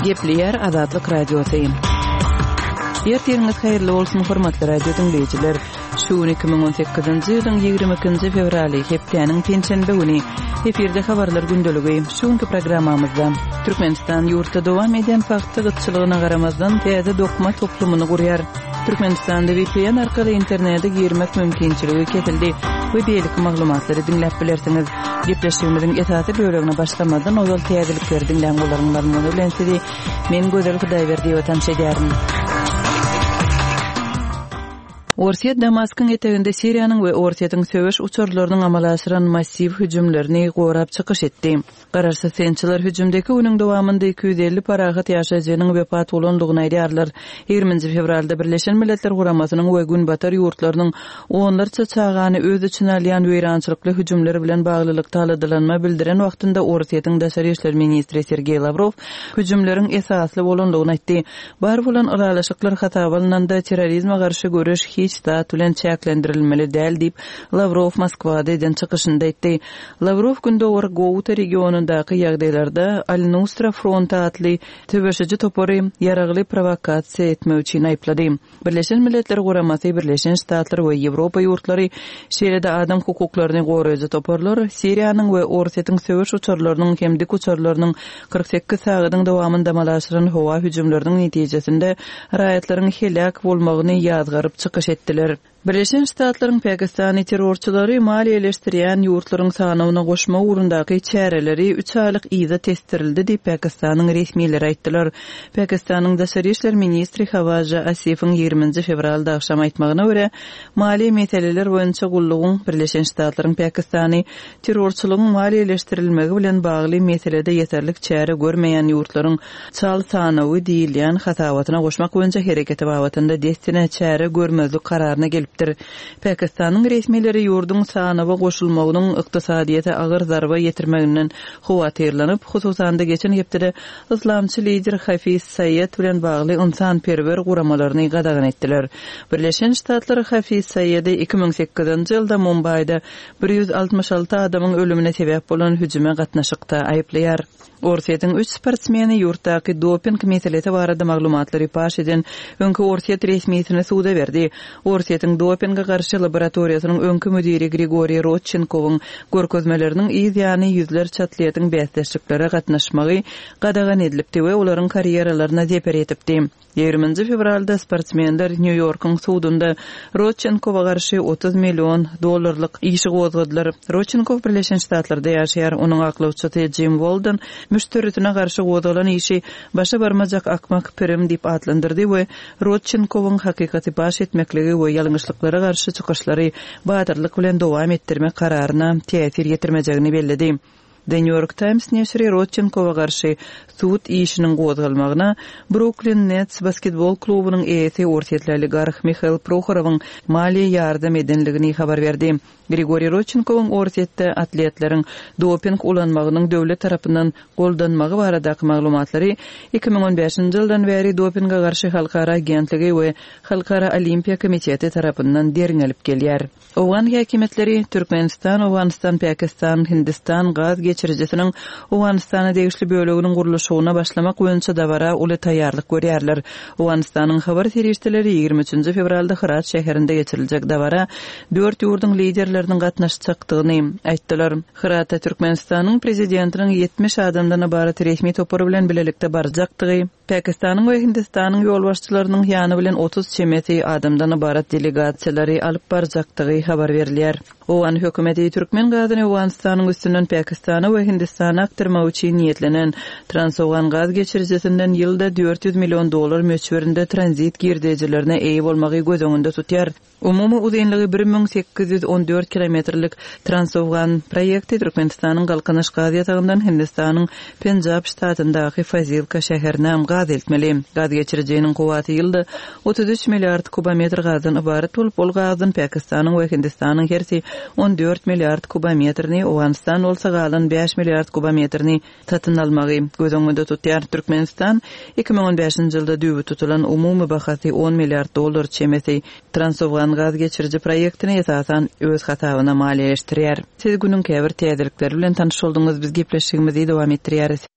Gepleyer Azatlyk Radiosyň. Ýertiňiz haýyrly bolsun hormatly radio dinleýijiler. Şu 2018-nji ýylyň 22-nji fevraly hepdeniň pençenbe güni efirde habarlar gündöligi. Şuňky programmamyzda Türkmenistan ýurtda dowam eden fakty gytçylygyna garamazdan täze dokuma toplumyny gurýar. Türkmenistanda VPN arkaly internetde girmek mümkinçiligi ketildi. Bu beýlik maglumatlary dinläp bilersiňiz. Gepleşigimiziň esasy bölegine başlamadan ozal täzelikleri dinlän golaryňlar bilen sizi men Gözel Hudaýberdi ýötem şeýärim. Orsiýet Damaskyň eteginde Siriýanyň we Orsiýetyň söwüş uçurlarynyň amala aşyran massiw hüjümlerini gorap çykyş etdi. Gararsy sençiler hüjümdeki günüň dowamynda 250 paragat ýaşaýjynyň wepat bolandygyny aýdýarlar. 20 fevralda Birleşen Milletler Guramasynyň we Günbatar ýurtlarynyň onlarça çağany öz içine alýan weýrançylykly hüjümleri bilen baglylyk taladylanma bildiren wagtynda Orsiýetyň daşary işler ministri Sergey Lavrov hüjümleriň esasly bolandygyny aýtdy. Bar bolan aralaşyklar hata bolanda terrorizme garşy görüş hiç da tülen çäklendirilmeli däl diýip Lavrov Moskwada eden çykyşynda aýtdy. Lavrov gündä Gouta regionundaky ýagdaýlarda Al-Nusra fronta atly töweşiji topary ýaragly provokasiýa etmek üçin aýplady. Birleşen Milletler Guramasy, Birleşen Ştatlar we Ýewropa ýurtlary şeýle-de adam hukuklaryny goraýjy toparlar Siriýanyň we Orsiýetyň söwüş uçurlarynyň hemdik uçurlarynyň 48 sagatyň dowamynda malaşyran howa hüjümleriniň netijesinde raýatlaryň helak bolmagyny ýazgaryp çykyş etdiler. Birleşen Ştatlaryň Pakistany terrorçylary maliýeleşdirýän ýurtlaryň sanawyna goşma urundaky çäreleri 3 aýlyk ýyza testirildi diýip Pakistanyň resmiýetleri aýtdylar. Pakistanyň daşary işler ministri Hawaja Asifiň 20 fevralda akşam aýtmagyna görä, maliýe meseleleri boýunça gullugyň Birleşen Ştatlaryň Pakistany terrorçylygyň maliýeleşdirilmegi bilen bagly meselede ýeterlik çäre görmeýän ýurtlaryň çal sanawy diýilýän hatawatyna goşmak boýunça hereketi babatynda destine çäre görmezlik kararyna gelip Pakistanyň resmiýetleri ýurdun sanawy goşulmagynyň ykdysadyýete agyr zarba ýetirmeginden howatyrlanyp, hususan da geçen hepde islamçy lider Hafiz Sayyed bilen bagly insan-perwer guramalaryny gadagan etdiler. Birleşen Ştatlar Hafiz Sayyedy 2008-nji ýylda Mumbayda 166 adamyň ölümine sebäp bolan hüjüme gatnaşykda aýplaýar. Orsiýetyň 3 sportsmeni ýurtdaky doping meselesi barada maglumatlary paş eden öňkü Orsiýet resmiýetine suda berdi. Orsiýetyň dopinga garşy laboratoriýasynyň öňkü müdiri Grigoriy Rodchenkowyň görkezmeleriniň ýyzy ýüzlerçe atletyň bäsleşikleri gatnaşmagy gadagan edilipdi we olaryň karyeralaryna zeper etipdi. 20 fevralda sportsmenler New Yorkyň sudunda Rodchenkowa garşy $30 milyon işi gozgadylar. Rodchenkow Birleşen Ştatlarda ýaşaýar. Onuň aklawçysy Jim Walden müşteritine garşy gozalan işi başa barmajak akmak prim diýip adlandyrdy we Rodchenkowyň hakykaty baş etmekligi we ýalňyşlyklara garşy çykyşlary badyrlyk bilen dowam etdirmek kararyna täsir ýetirmejegini bellidi. The New York Times näşri Rodchenkowa garşy sud işiniň gozgalmagyna Brooklyn Nets basketbol klubynyň eýesi Orsiýetli oligarh Mikhail Prokhorowyň maliýe ýardam edenligini habar berdi. Grigoriy Rodchenkowyň Orsiýetde atletleriň doping ulanmagynyň döwlet tarapyndan goldanmagy baradaky maglumatlary 2015-nji ýyldan beri dopinga garşy halkara agentligi we Halkara Olimpiýa komiteti tarapyndan deriňelip gelýär. Owgan häkimetleri Türkmenistan, Owganistan, Pakistan, Hindistan gaz geçiricisiniň Owganistana degişli böleginiň guruluşyna başlamak boýunça dabara uly taýýarlyk görýärler. Owganistanyň habar serişdeleri 23 fevralda Herat şäherinde geçiriljek dabara 4 ýurdun liderleriniň gatnaşjakdygyny aýtdylar. Heratda Türkmenistanyň prezidentiniň 70 adamdan ibaret resmi topary bilen bilelikde barjakdygy, Pakistanyň we Hindistanyň ýolbaşçylarynyň ýany bilen 30 çemeti adamdan ibaret delegasiýalary alyp barjakdygy habar berilýär. Owan hökümeti Türkmen gazyny Owganistanyň üstünden Pakistana we Hindistana aktarmak üçin niýetlenen Trans-Owgan gaz geçiricisinden ýylda $400 milyon möçberinde tranzit girdijilerine eýe bolmagy göz öňünde tutýar. Umumy uzunlygy 1814 kilometrlik Trans-Owgan proýekti Türkmenistanyň galkanyş gaz ýatagyndan Hindistanyň Penjab ştatyndaky Fazilka şäherine gaz eltmeli. Gaz geçiriciniň kuwaty ýylda 33 milliard kubometr gazdan ibaret bolup, bol gazyň Pakistanyň we Hindistanyň hersi 14 milliard kubometrini, Owganistan bolsa galan 5 milliard kubometrini tatyn almagy göz öňünde tutýar. Türkmenistan 2015-nji ýylda düýbi tutulan umumy bahasy $10 milliard çemesi Trans-Owgan gaz geçirici proýektini esasan öz hatawyna maliýeleşdirýär. Siz günüň käbir täzelikleri bilen tanyş boldyňyz. Biz gepleşigimizi dowam etdirýäris.